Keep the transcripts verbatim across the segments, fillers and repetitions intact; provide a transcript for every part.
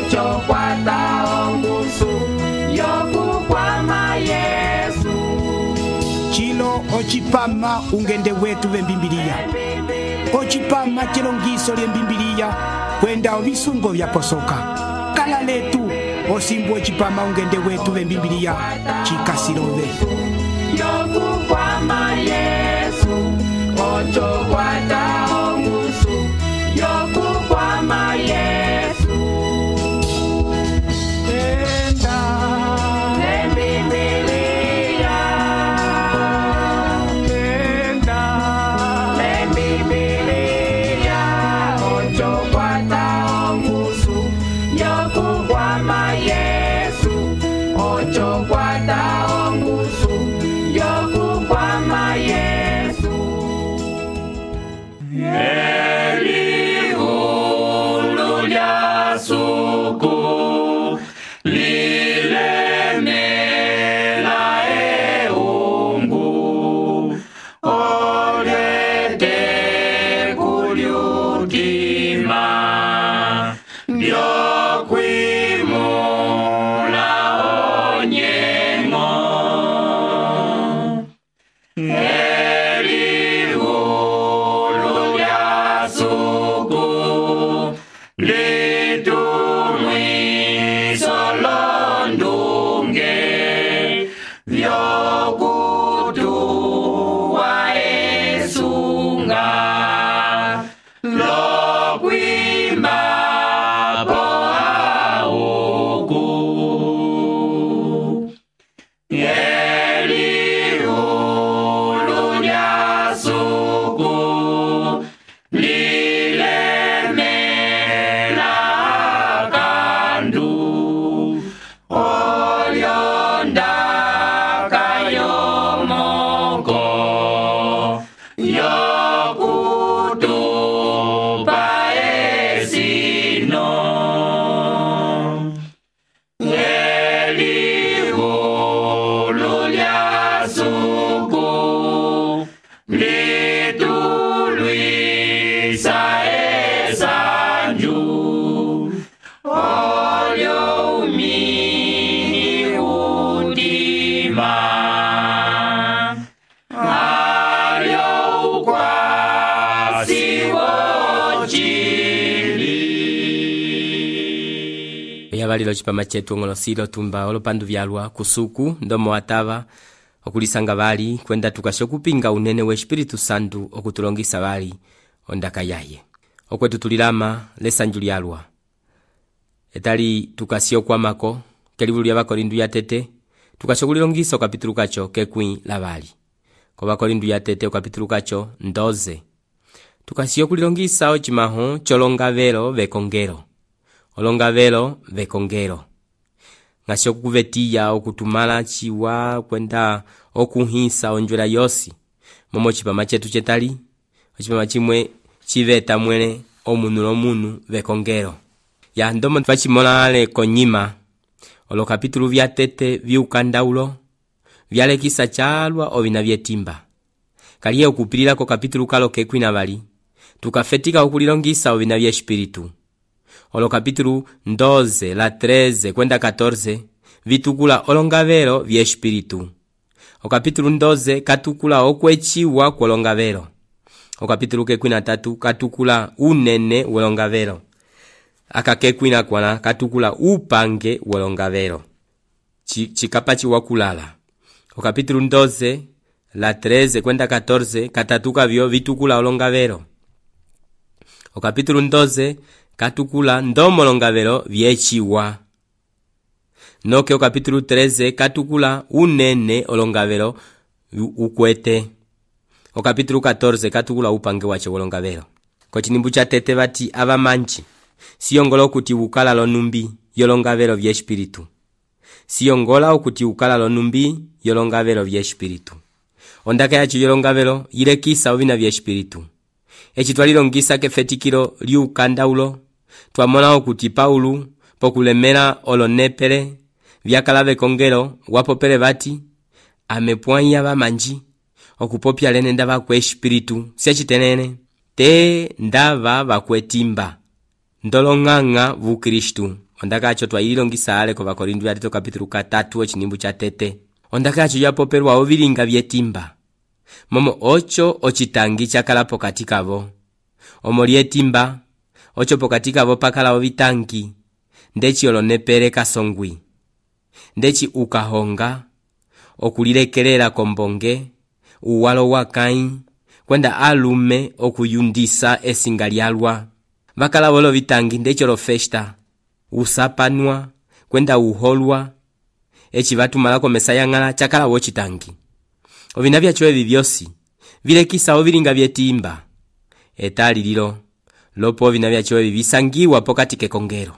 ocho kwata ongusu yokukwama Yesu. Chilo ochipama ungende wetu vembimbilia. Ochipama chilongiso lyembimbilia kwenda ovisungo vya posoka. Kala letu osimbu ochipama ungende wetu vembimbilia chikasilove. Yokukwama Yesu, ocho kwata ongusu yokukwama Yesu. Enda lembimbilia, enda lembimbilia, ocho kwata ongusu yokukwama Yesu, ocho kwata ongusu yokukwama Yesu. Eliulu lya suku lilemela eungu olete kulyutima lyokwimula onyengo. Eliulu lya suku litumwiso londunge vyokutuwa esunga lokwimba po auku. Eliulu lya suku lilemela kandu olyonda kayomoko yokutupa esino. Eliulu lya suku litulwisa esanju olyo umini udima alyo ukwasi wochili. Yabalilo chipama chetu ngolosilo tumba olopandu vyalwa kusuku ndomo watava okulisanga bali kwenda tukasho kupinga unene we Espiritu Santu okutulongisa bali ondaka yaye okwetu tulilama lesanju lyalwa etali tukasio kwa mako kelibulu lya Bakorindu ya tete tukasho kulilongisa kapitulu kacho kekwi labali kwa Bakorindu ya tete kapitulu kacho ndoze tukasio kulilongisa ochimaho cholongavelo vekongero olongavelo vekongero ngasho kuvetiya okutumala chiwa kwenda okuhisa onjwela yosi momo chipama chetu chetali chipama chimwe chiveta mwele omunulo munu vekongero ya ndomo twachimolale konyima olo kapitulu vya tete vyukandaulo vyalekisa chalwa ovina vyetimba kaliye okupilila ko kapitulu kalo kekwina bali tukafetika okulilongisa ovina vya Espiritu. Olo kapitulu doze la treze kwenda catorze vitukula olongavelo vya Espiritu. O kapitulu doze katukula okwechiwa kolongavelo. O kapitulu kekwina tatu katukula unene wolongavelo. Aka kekwina kwana katukula upange wolongavelo. Chikapa chiwa kulala. O kapitulu doze la treze kwenda catorze katatuka vyo vitukula olongavelo. O kapitulu doze katukula ndomo olongavelo vyechiwa. Noke o kapitulu treze katukula unene olongavelo ukwete. O kapitulu catorze katukula upange wache wolongavelo. Kochinimbu cha tete bati abamanchi siyongola okuti ukala lonumbi yolongavelo vya Espiritu. Siyongola okuti ukala lonumbi yolongavelo vya Espiritu. Ondaka yacho yolongavelo yilekisa ovina vya Espiritu. Echi twalilongisa kefetikilo liukandaulo twamona okuti Paulu pokulemela olonepele vyakala vekongelo wapopele bati amepwanya bamanji okupopya lene ndaba kwa Espiritu sechitenene te ndaba bakwetimba ndolonganga vu Kristu ondakacho twaililongisa ale ko Bakorinto yatito kapitulu katatu echinimbu cha tete. Ondakacho yapoperwa ovilinga vyetimba. Momo ocho ochitangi chakala pokati kavo. Omoli etimba ocho pokati kavo pakala ovitangi. Ndechi olonepele kasongwi. Ndechi ukahonga okulilekelela kombonge uwalo wakai kwenda alume okuyundisa esinga lyalwa. Vakala volo vitangi ndechi olo festa usapanwa kwenda uholwa echi vatu malako mesaya ngala chakala wochitangi. Ovina vyacho evi vyosi vilekisa ovilinga vyetimba. Etali lilo lopo ovina vyacho evi visangiwa pokati kekongero.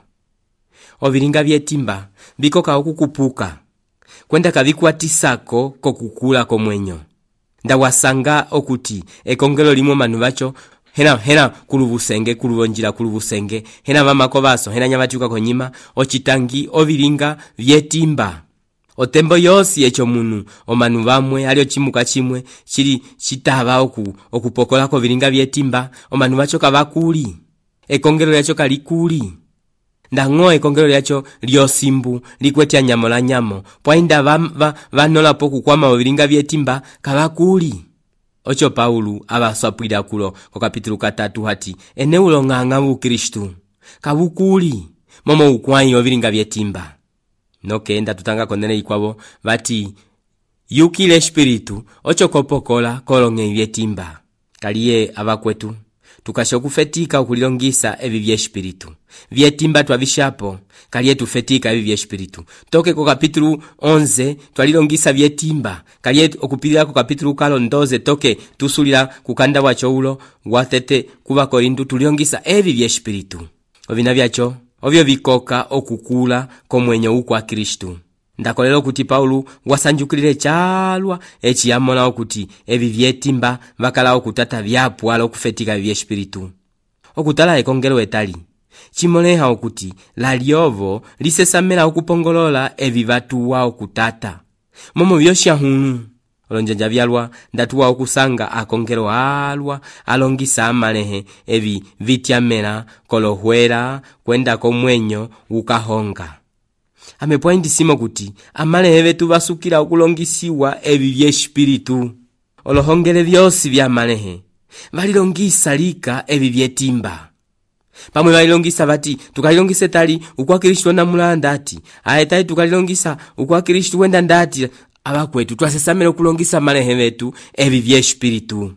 Ovilinga vyetimba vikoka okukupuka kwenda kavikwatisako kokukula komwenyo. Ndawasanga okuti ekongero limo manu vacho hena hena kuluvusenge kuluvonjila kuluvusenge hena vamako vaso hena nyavatuka konyima ochitangi ovilinga vyetimba. Otembo yosi echo munu omanu vamwe alio chimuka chimwe chili chitava oku okupokola ko vilinga vyetimba omanu vacho kavakuli. Ekongero lyacho kalikuli. Ndango ekongero lyacho lyosimbu likwetia nyamo la nyamo poinda va, va, vanola poku kwama ovilinga vyetimba kavakuli. Ocho Paulu abaswapwila kulo ko kapitulu katatu hati eneulo nganga mu Kristu kabukuli momo ukwanyi ovilinga vyetimba. Nokenda tutanga konene ikwabo vati yukile espiritu ocho kopokola kolonge vyetimba. Kaliye abakwetu tukashokufetika okulilongisa evi vye espiritu. Vyetimba twavishapo kaliye tufetika evi vye espiritu. Toke ko kapitulu onze twalilongisa vyetimba. Kaliye okupilira ko kapitulu kalondoze toke tusulira kukanda wacho ulo watete kuba Korinto tulilongisa evi vye espiritu. Ovina vyacho ovyo vikoka okukula komwenyo ukwa Kristu. Ndakolelo kuti Paulu wasanjukilire chalwa echi yamona okuti evi vyetimba vakala okutata vyapwala okufetika vye espiritu. Okutala ekongero etali chimoleha okuti laliovo lisesamela okupongolola evi vatuwa okutata momo vyosha hunu. Olonjanja vyalwa ndatuwa okusanga akongero alwa alongisa amalehe evi vityamela kolohwela kwenda komwenyo ukahonga. Amepoindi simo kuti amalehe vetu vasukila okulongisiwa evi vye espiritu. Olohongele vyosi vya amalehe valilongisa lika evi vyetimba. Pamwe valilongisa vati tukalilongise tali ukwa Kristu na mulanda ati aetali tukalilongisa ukwa Kristu wenda ndati abakwetu twasesamela okulongisa amalehe vetu evi vye espiritu.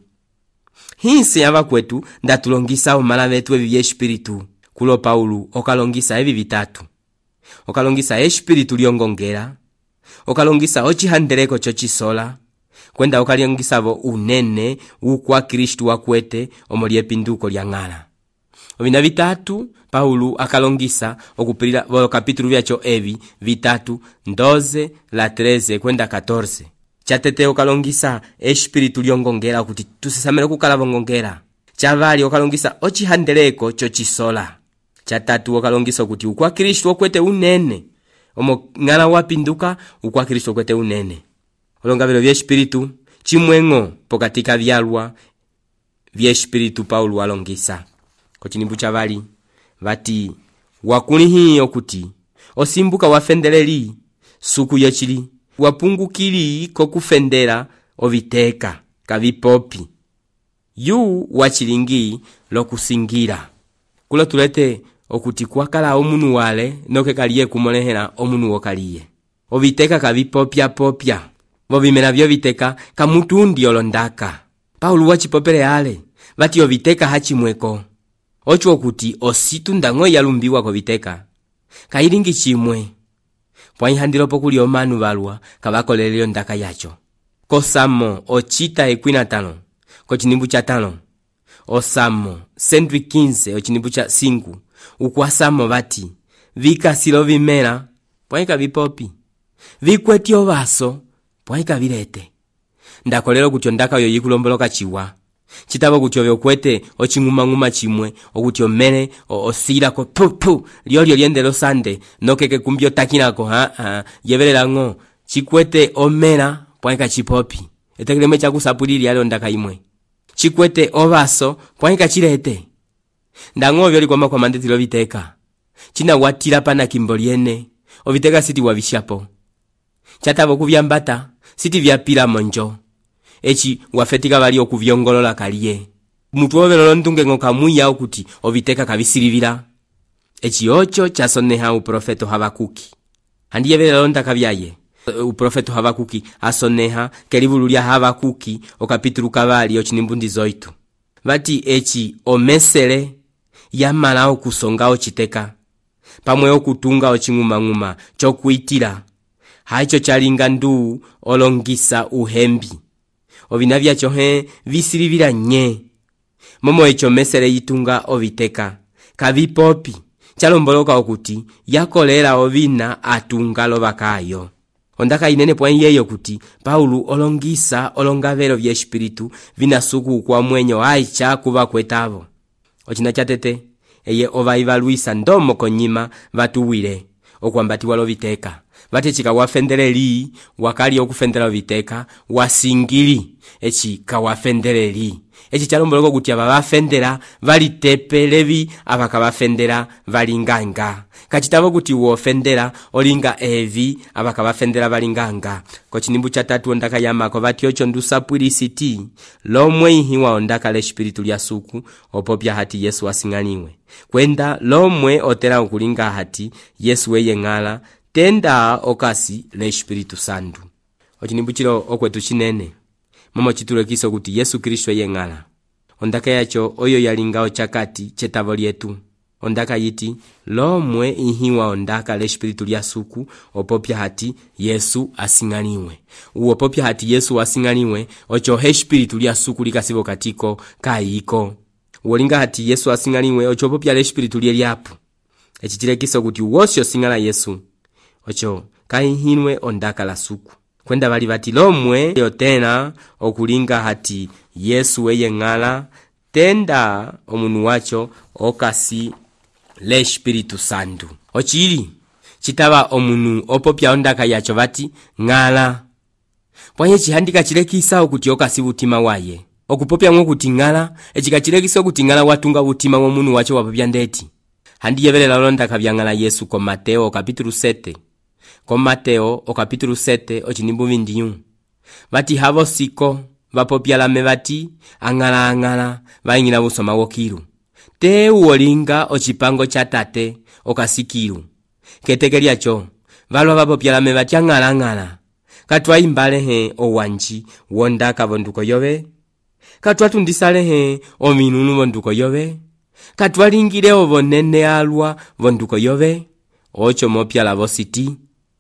Hinse abakwetu ndatulongisa omala vetu evi vye espiritu. Kulo Paulu okalongisa evi vitatu. Okalongisa espiritu lyongongera, okalongisa ochihandeleko chochisola, kwenda okalongisa vo unene ukwa Kristu wakwete omoli epinduko lya ngala. Ovina vitatu Paulu akalongisa okupilira vo kapitulu vyacho evi vitatu ndoze la treze kwenda katorze. Chatete okalongisa espiritu lyongongera kuti tusisamele kukala vongongera. Chavali okalongisa ochihandeleko chochisola. Chatatu okalongisa kuti ukwa Kristu okwete unene omo ngala wapinduka ukwa Kristu okwete unene. Olonga velo vye espiritu chimwengo pokatika vyalwa vye espiritu Paulu alongisa. Kochinimbu chavali vati wakunihi okuti osimbuka wafendeleli suku yochili wapungukili kokufendera oviteka kavipopi yu wachilingi lokusingira. Kulo tulete okuti kwakala omunu wale noke kaliye kumolehera omunu wokaliye. Oviteka kavipopya popya. Vovimena vyo viteka kamutundi olondaka. Paulu wachipopele ale vati oviteka hachimweko. Ocho okuti ositu ndango yalumbiwa ko viteka kailingi chimwe. Pwaihandilo pokuli omanu valwa kavakoleleo ndaka yacho. Kosamo ochita ekwina tano kochinimbu cha tano. Osamo sendwi quinze ochinimbu cha singu ukwasamo vati vika silo vimera pwaika vipopi vikwetio vaso pwaika vilete. Ndakolelo kuti ondaka yo yikulomboloka chiwa chitabo kuti ovyo kwete ochinguma nguma chimwe okuti omene osira ko pupu lyolyo lyendelo sande nokeke kumbyo takinako ha ha yevelela ngo chikwete omera pwaika chipopi etekeleme chakusapulili yale ondaka imwe chikwete ovaso pwaika chilete. Ndango vyo likoma kwa mandetilo viteka china watila pana kimbo lyene oviteka siti wavishapo chatavo kuvyambata siti vyapila monjo echi wafetika bali okuvyongolola kaliye mutu ovelolo ndunge ngoka muya okuti oviteka kabisilivila echi ocho chasoneha uprofeto Habakuki handiye velelo ndakavyaye uprofeto Habakuki asoneha kelivulu lya Habakuki okapitulu kabali ochinimbundi zoitu vati echi omesele yamala okusonga ochiteka pamwe okutunga ochinguma-nguma chokuitila haicho chalinga ndu olongisa uhembi ovina vyacho he visilivila nye momo echo mesele yitunga oviteka kavipopi chalomboloka okuti yakolela ovina atunga lovakayo ondaka inene pwa yeyo kuti Paulu olongisa olongavelo vya espiritu vinasuku kwa mwenyo aicha kuva kwetavo ochina chatete eye ovaivaluisa ndomo konyima vatuwile okwambatiwa loviteka vatechika wafendeleli wakali okufendela oviteka wasingili echi kawafendeleli echi chalomboloko kuti aba bafendela valitepelevi abaka bafendela valinganga kachitavo kuti wofendela olinga evi abaka bafendela valinganga kochinimbu cha tatu ondaka yamako vati ocho ndusapwilisiti lomwe ihiwa ondaka le espiritu lya suku opopya hati Yesu asing'aniwe kwenda lomwe otela ukulinga hati Yesu weye ng'ala tenda okasi le espiritu sandu ochinimbu chilo okwetu chinene momo chitulekiso kuti Yesu Kristo ye ng'ala ondaka yacho oyo yalingao chakati chetavo lyetu ondaka yiti lomwe ihiwa ondaka le espiritu lya suku opopya hati Yesu asing'aniwe uopopya hati Yesu asing'aniwe ocho he espiritu lya suku likasibo katiko kaiko uolinga hati Yesu asing'aniwe ocho opopya le espiritu lye lyapu echichilekiso kuti uwosyo sing'ala Yesu ocho kaihinwe ondaka la suku kwenda bali bati lomwe yotena okulinga hati Yesu weye ng'ala tenda omunu wacho okasi le espiritu sandu ochili chitaba omunu opopya ondaka yacho bati ng'ala pwanye chihandika chilekisa okuti okasi butima waye okupopya mwo kuti ng'ala echikachilekisa okuti ng'ala watunga butima womunu wacho wapopya ndeti handiye velela londaka bya ng'ala Yesu ko Mateo kapitulu sete ko Mateo o kapitulu sete ochinimbu vindiyu vati havo siko vapopya lame vati angala angala vaingila busoma wokilu te uolinga ochipango cha tate okasikilu keteke lyacho valwa vapopya lame vati angala angala katwa imbale he owanji wondaka vonduko yove katwa tundisale he ominunu vonduko yove katwa lingile ovonene alwa vonduko yove ocho mopya lavo siti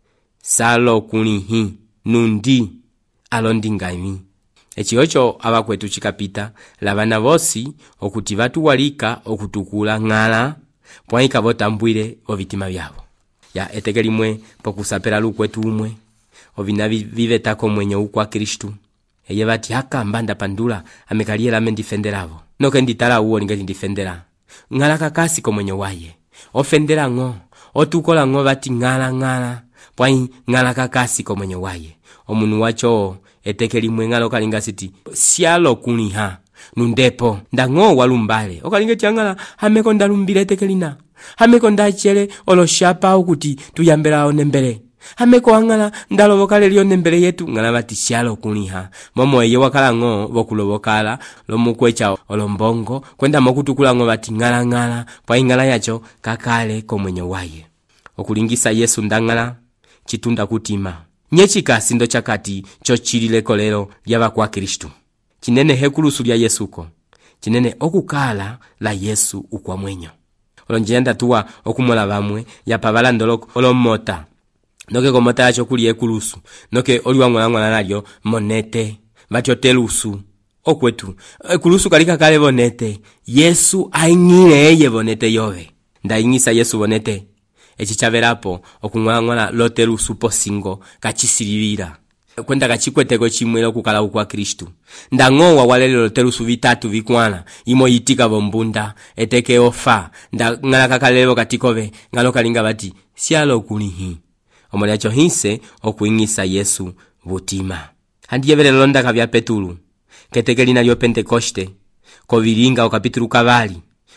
salo kunihi nundi alondingami echi ocho abakwetu chikapita labana bosi okuti vatuwalika okutukula ng'ala pwaika votambwile ovitima vyavo ya etekelimwe pokusapela lukwetu umwe ovina vivetako mwenye ukwa Kristu eye vati haka mbanda pandula amekaliela mendifenderavo noke nditala uo linga ndifendera ng'ala kakasi ko mwenye waye ofendera ngo otukola ngo vati ng'ala ng'ala pwai ng'ala kakasi ko mwenye waye omunu wacho etekelimwe ng'ala okalinga siti sialo kuniha nundepo ndango walumbale okalinga tiangala hameko ndalumbile etekelina hameko ndachele oloshapa ukuti tuyambela onembele hameko angala ndalovokale lyo nembele yetu ng'ala vati sialo kuniha momo eye wakala ngo bokulobokala lomukwecha olombongo kwenda mokutukula ngo vati ng'ala ng'ala pwai ng'ala yacho kakale ko mwenye waye okulingisa Yesu ndangala chitunda kutima nyechika sindo chakati chochilileko lero lyava kwa Kristu chinene hekulusu lya Yesuko chinene okukala la Yesu ukwa mwenyo olonjenda tuwa okumola bamwe yapabala ndoloko olomota noke komota yacho kuli ekulusu noke oliwangolangwana nalyo monete batyo telusu okwetu ekulusu kalika kale bonete Yesu aingile eye bonete yove ndaingisa Yesu bonete echichaverapo okung'wang'wana lotelusu posingo kachisilivira kwenda kachikweteko chimwelo kukala ukwa Kristu ndang'owa walele lotelusu vitatu vikwana imo yitika bombunda eteke ofa ndang'ala kakalelo katikove ngalo kalinga bati sialo kulihi omolyacho hinse okuingisa Yesu butima handiye vele londa kavya Petulu keteke lina lyo Pentekoste ko vilinga okapitulu kabali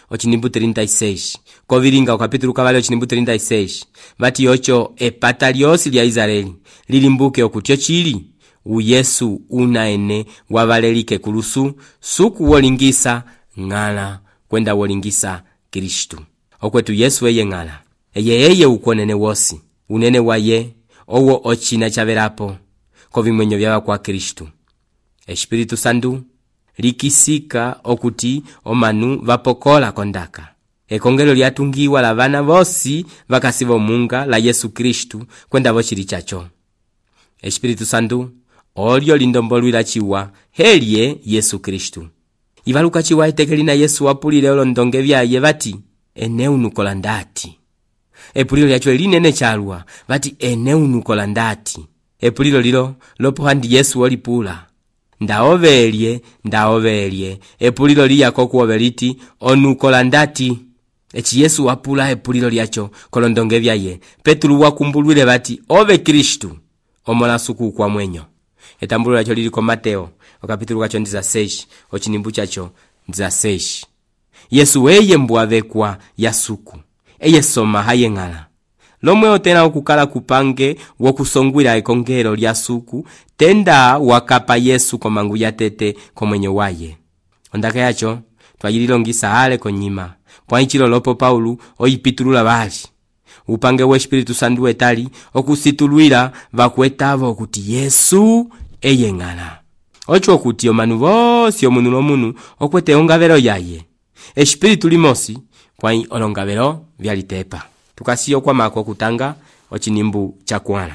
ochinimbu trinta e seis koviringa ukapitulo kavali ochinimbu trinta e seis vati yocho epata lyosi lya Israeli lilimbuke okutyo chili uyesu unaene wavalelike kulusu suku wolingisa ng'ala kwenda wolingisa Kristu okwetu Yesu eye ng'ala eye eye ukonene wosi unene waye owo ochina chaverapo kovimwenyo vyava kwa Kristu. Espiritu Santu likisika okuti omanu vapokola kondaka ekongelo lyatungiwa la vana vosi vakasiva munga la Yesu Kristu kwenda vochili chacho. Espiritu Santu olyo lindombolwila chiwa helye Yesu Kristu ivaluka chiwa etekeli na Yesu wapulile olondonge vyaye vati eneunukola ndati epulilo lyacho linene chalwa vati eneunukola ndati epulilo lilo lopohandi Yesu olipula ndaovelye ndaovelye epulilo liyako kuoveliti onukola ndati echi Yesu wapula epulilo lyacho kolondonge vyaye Petru wakumbulwile vati ove Kristu omola suku kwa mwenyo. Etambulo lyacho liliko Mateo okapitulo kacho ndiza seis ochinimbu chacho ndiza seis. Yesu weye mbuavekwa ya suku eye soma haye ng'ala lomwe otena okukala kupange wokusongwila ekongelo lya suku tenda wakapa Yesu komangu ya tete komwenyo waye. Ondaka yacho twajililongisa ale konyima pwaichilo lopo Paulu oyipitulula bali upange we Espiritu Santu etali okusitulwila vakwetavo okuti Yesu eye ng'ala ocho okuti omanu vosi omunu lomunu okwete ongavelo yaye Espiritu limosi pwai olongavelo vyalitepa. Tukasiyo kwa mako kutanga ochinimbu chakwana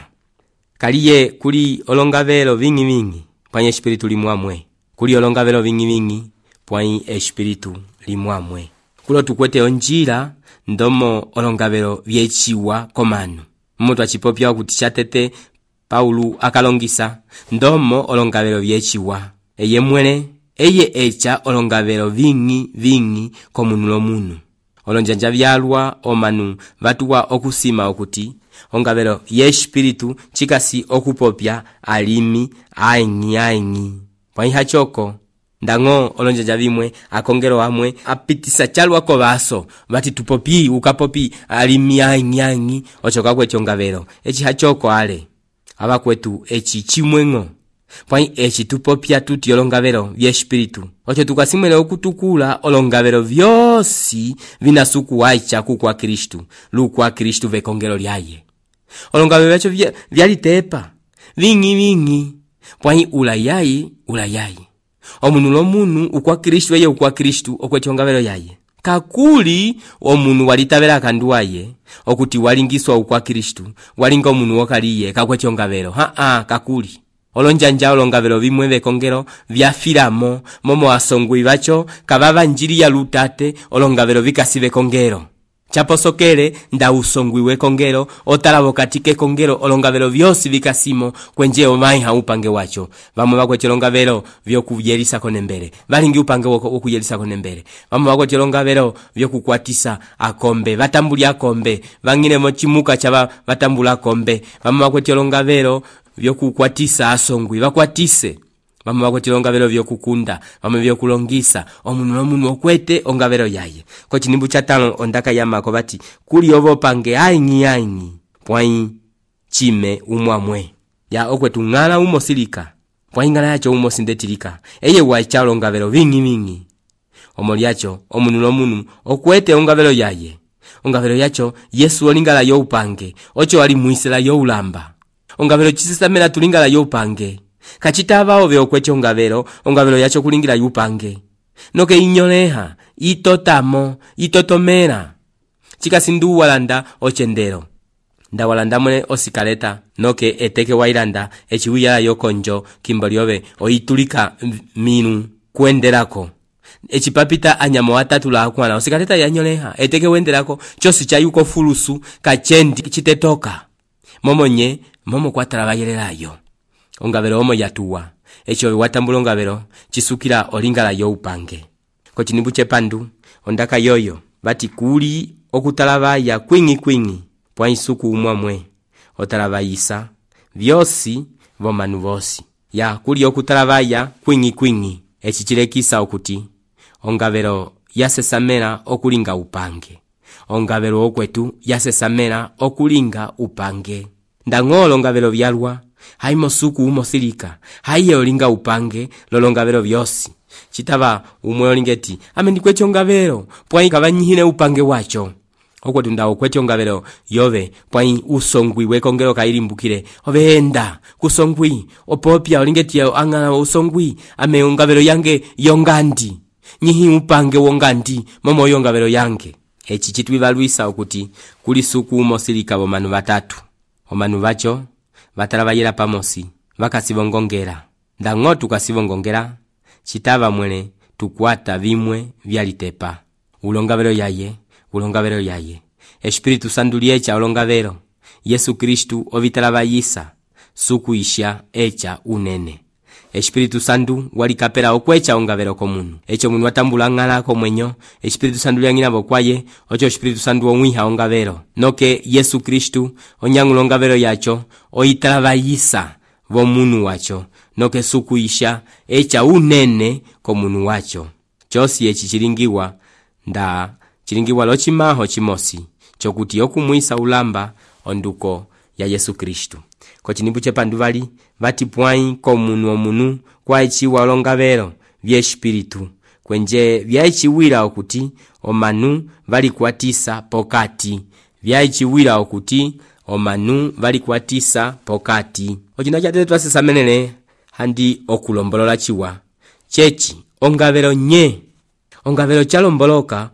kaliye kuli olongavelo vingi vingi pwai Espiritu limwamwe kuli olongavelo vingi vingi pwai Espiritu limwamwe kulo tukwete onjila ndomo olongavelo vyechiwa komanu mmutu achipopya okuti chatete Paulu akalongisa ndomo olongavelo vyechiwa eye mwene eye echa olongavelo vingi vingi komunu lomunu olonjanja vyalwa omanu vatuwa okusima okuti ongavelo ye Espiritu chikasi okupopya alimi aingi aingi pwai hachoko ndango olonjanja vimwe akongero amwe apitisa chalwa ko baso vati tupopi ukapopi alimi aingi aingi ochoka kwecho ongavelo echi hachoko ale aba kwetu echi chimwengo pwai echi tupopya tuti olongavelo vye Espiritu ocho tukasimwele okutukula olongavelo vyosi vinasuku waicha kukwa Kristu lukwa Kristu vekongelo lyaye olongavelo vyacho vyalitepa vingi vingi pwai ulayayi ulayayi omunu lomunu ukwa Kristu eye ukwa Kristu okweti ongavelo yaye kakuli omunu walitavela kanduwaye okuti walingiswa ukwa Kristu walinga omunu wokaliye kakweti ongavelo ha ha kakuli olonjanja olongavelo vimwe vekongelo vyafilamo momo asongwi vacho kababa njiri ya lutate olongavelo vikasive kongelo chaposokele nda usongwi wekongelo otalabo katike kongelo olongavelo vyosi vikasimo kwenje omai haupange wacho vamwe bakweche olongavelo vyokuyelisa konembele valingi upange wokuyelisa konembele vamwe bakweche olongavelo vyokukwatisa akombe vatambuli akombe vangine mochimuka chaba vatambula akombe vamwe bakweche olongavelo vyokukwatisa asongwi vakwatise vamwe bakweche olongavelo vyokukunda vamwe vyokulongisa omunu lomunu okwete ongavelo yaye ko chinimbu chatano ondaka yamako bati kuli ovo pange aingi aingi pwai chime umwamwe ya okwetu ng'ala umosilika pwai ng'ala yacho umosindetilika eye waicha olongavelo vingi vingi omoli yacho omunu lomunu okwete ongavelo yaye ongavelo yacho Yesu olingala yo upange ocho wali muisela yo ulamba ongavelo chisisamela tulingala yo upange kachitava ove okweche ongavelo ongavelo yacho kulingira yupange noke inyoleha itotamo itotomera chikasindu walanda ochendero nda walanda mwe osikaleta noke eteke wailanda echiwiyala yokonjo kimboliove oitulika minu kuenderako echipapita anyamo watatu la akwana osikaleta yanyoleha eteke wenderako chosi chayuko fulusu kachendi chitetoka momonye momo kwatarabayelelayo ongavelo omo yatuwa echo watambula ongavelo chisukira olingala yo upange ko chinimbu chepandu ondaka yoyo bati kuli okutalabaya kwingi kwingi pwa isuku umwamwe otalabayisa vyosi vomanu vosi ya kuli okutalabaya kwingi kwingi echi chilekisa okuti ongavelo yasesamera okulinga upange. Ongabelo okwetu yasesamera okulinga upange. Ndang'olo ngabelo byalwa haimo suku umosilika haiye olinga upange lolongabelo byosi. Chitaba umwe olingeti amendikwecho ngabelo pwai kabanyihine upange wacho. Okwetu ndawo kwecho ngabelo yobe pwai usongwi wekongelo kailimbukire obenda kusongwi opopya olingeti angana usongwi ame ngabelo yange yongandi nyihi upange wongandi momo yongabelo yange. Echi chitwibalwisa okuti kuli suku umosilika bomanu batatu. Omanu bacho batalabayela pamosi bakasibongongera. Ndang'o tukasibongongera chitaba mwene tukwata bimwe byalitepa. Ulongabelo yaye, ulongabelo yaye. Espiritu Santu liecha ulongabelo. Yesu Kristu obitalabayisa suku isha echa unene. Espiritu Santu walikapela okwecha ongabelo komunu. Echo munu watambula ngala komwenyo. Espiritu Santu lyangina bokwaye. Ocho Espiritu Santu omwiha ongabelo. Noke Yesu Kristu onyangu ongabelo yacho oitalabayisa bomunu wacho. Noke suku isha echa unene komunu wacho. Chosi echi chilingiwa nda chilingiwa lochimaho chimosi. Chokuti okumwisa ulamba onduko ya Yesu Kristu. Ko chinimbu chepanduvali vati pwai komunu omunu kwa ichiwa olongabelo bye espiritu kwenje byaichiwira okuti omanu vali kuatisa pokati byaichiwira okuti omanu vali kuatisa pokati. Ochina chatete twasesamenele handi okulombolola chiwa chechi ongabelo nye ongabelo chalomboloka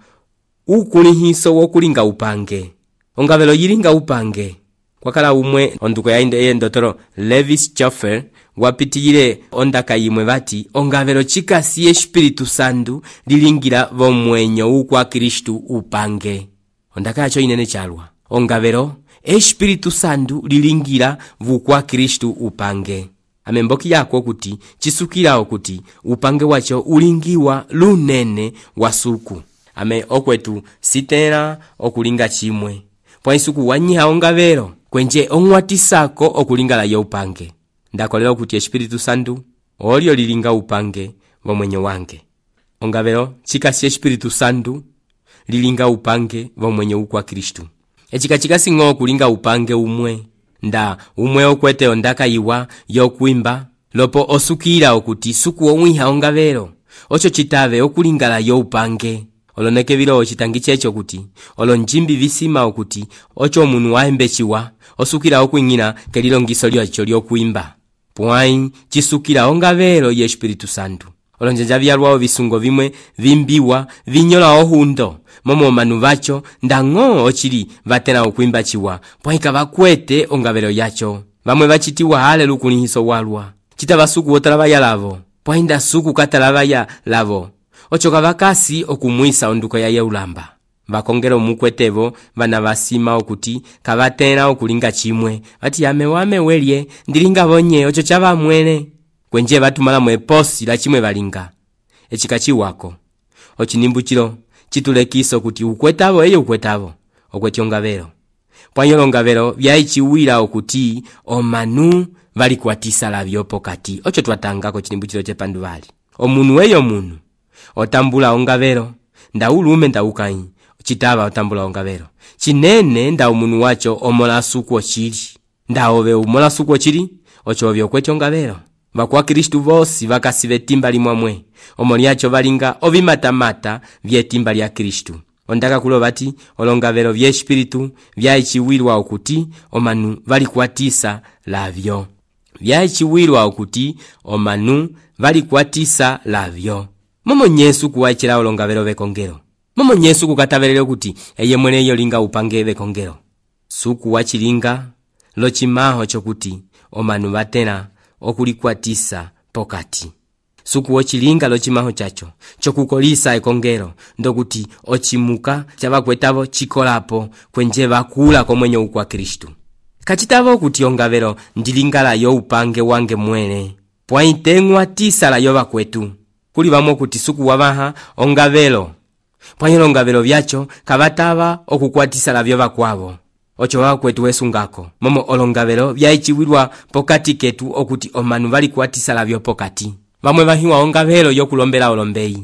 ukulihiso wokulinga upange. Ongabelo yilinga upange kwakala umwe onduko ya inde ndotoro Levis Chaffel wapitiyire ondaka yimwe bati ongabelo chikasi Espiritu Santu lilingira bomwenyo ukwa Kristu upange. Ondaka yacho inene chalwa ongabelo Espiritu Santu lilingira vukwa Kristu upange. Amemboki yako kuti chisukira okuti upange wacho ulingiwa lunene wasuku. Ame okwetu sitera okulinga chimwe pwaisuku wanyiha ongabelo kwenje onwatisako okulingala ya upange. Ndakolera kuti Espiritu Santu olio lilinga upange bomwenyo wange. Ongabelo chikasi Espiritu Santu lilinga upange bomwenyo ukwa Kristu. Echika chikasi ngo kulinga upange umwe nda umwe okwete ondaka iwa yokuimba lopo osukira okuti suku omwiha ongabelo ocho chitave okulingala yo upange. Oloneke bilo chitangiche echo kuti olonjimbi visima okuti ocho munu waembechiwa osukira okuingina kelilongiso lyacho lyokuimba pwai chisukira ongabelo ye Espiritu Santu. Olonjanja byalwao bisungo bimwe vimbiwa vinyola ohundo momo manu bacho ndang'o ochili batena okuimba chiwa pwai kabakwete ongabelo yacho. Bamwe bachitiwa halelu kunihiso walwa chitabasuku otalabaya lavo pwai nda suku katalabaya lavo ocho kabakasi okumwisa onduko ya yeulamba. Bakongero mukwetebo bana basima okuti kabatena okulinga chimwe bati yame wame welye ndilinga bonye ocho chaba mwene kwenje batumala mweposi la chimwe balinga echikachi wako ochinimbu chilo chitulekiso kuti ukwetabo eyo ukwetabo okwetyongabelo pwanyo ngabelo byaichiwira okuti omanu bali kwatisa labyo pokati ocho twatangako chinimbu chilo chepanduvali omunu weyo munu otambula ongabelo ndaulume ndaukai chitaba otambula ongabelo chinene nda umunu wacho omola suku chili ndaobe umola suku chili ochovyo kwecho ngabelo bakwa Kristu vosi bakasibe timba limwamwe omoni yacho balinga obimatamata byetimba lya Kristu. Ondaka kulo bati olongabelo bye Espiritu byaichiwirwa okuti omanu bali kwatisa lavyo byaichiwirwa okuti omanu bali kwatisa lavyo. Momo Yesu kuwachira olongabelo bekongero momo Yesu kukatabelele kuti eye mwene yo linga upange bekongero suku wachilinga lochimaho chokuti omanu batena okulikwatisa pokati suku wachilinga lochimaho chacho chokukolisa ekongero ndokuti ochimuka chabakwetabo chikolapo kwenje bakula komwenyo ukwa Kristu. Kachitabo kuti ongabelo ndilingala yo upange wange mwene pwaitengwa tisa la yo bakwetu kuli bamo kuti suku wabaha ongabelo pwanyo ongabelo byacho kabataba okukwatisa labyo bakwabo ocho bakwetu wesungako momo olongabelo byaichiwirwa pokati ketu okuti omanu bali kwatisa labyo pokati bamwe bahiwa ongabelo yo kulombela olombei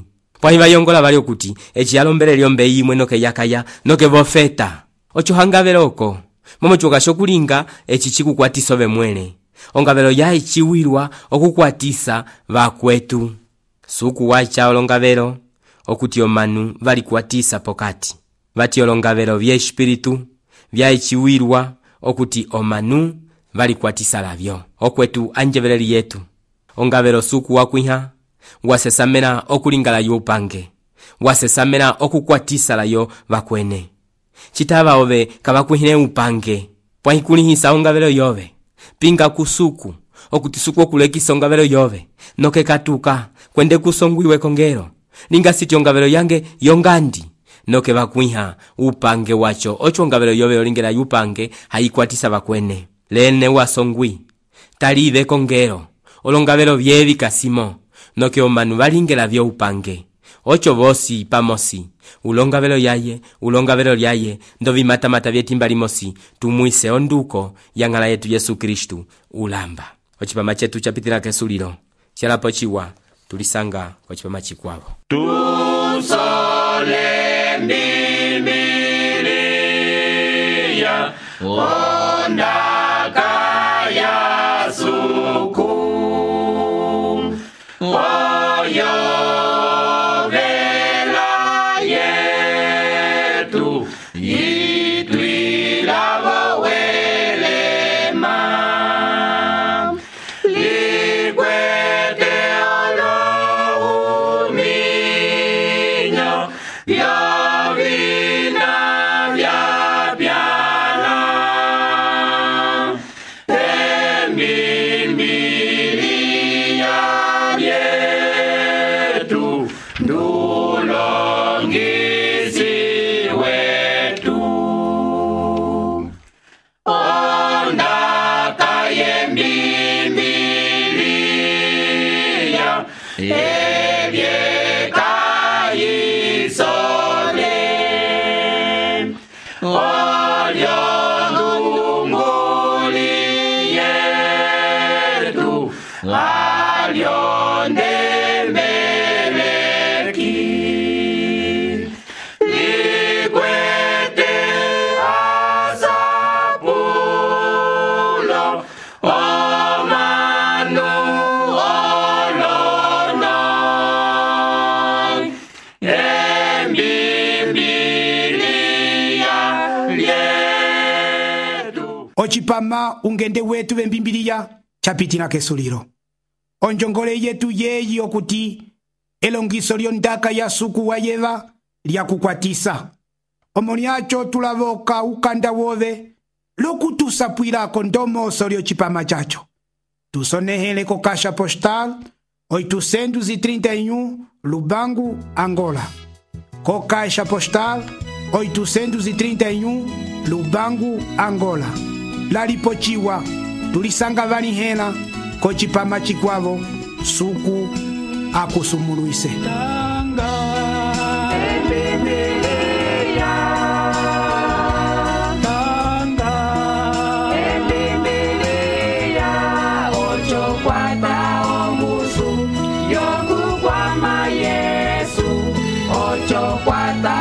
pwahibayongola bali okuti ekiyalombere lyombe yimwe noke yakaya noke bofeta ocho hangabelo oko momo chugasho kulinga echi chikukwatiso bemwele ongabelo ya echiwirwa okukwatisa bakwetu suku wacha olongabelo okuti omanu bali kwatisa pokati bati olongabelo bya espiritu bya echiwirwa okuti omanu bali kwatisa labyo okwetu anjebeleri yetu ongabelo suku wakwiha wasesamena okulingala yupange wasesamena okukwatisa layo bakwene chitaba obe kabakwihine upange pwahikulihisa ongabelo yobe pinga kusuku okuti suku okulekisa ongabelo yobe noke katuka kwende kusongwiwe kongero linga siti ongabelo yange yongandi noke bakwiha upange wacho ocho ongabelo yobe olingela yupange haikwatisa bakwene lene wasongwi talibe kongero olongabelo byebi kasimo noke omanu balingela byo upange ocho bosi pamosi ulongabelo yaye ulongabelo lyaye ndovimatamata byetimba limosi tumwise onduko yangala yetu Yesu Kristu ulamba ochipama chetu chapitira kesuliro chalapo chiwa tulisanga ochipama chikwabo tusole Biblia ondaka ya suku oyo ochipama ungende wetu bembimbiliya chapitira kesuliro onjongole yetu yeyi okuti elongiso lyondaka ya suku wa yeva lyakukwatisa omolyacho tulaboka ukanda wobe lokutusapwilako ndomoso lyochipama chacho tusonehele ko kasha postal oitocentos e trinta e um Lubango, Angola. Co caixa postal oitocentos e trinta e um Lubango, Angola. Laripochiwa, tulisanga vanihena, kochipama chikwavo, suku akusumuluise. Cuata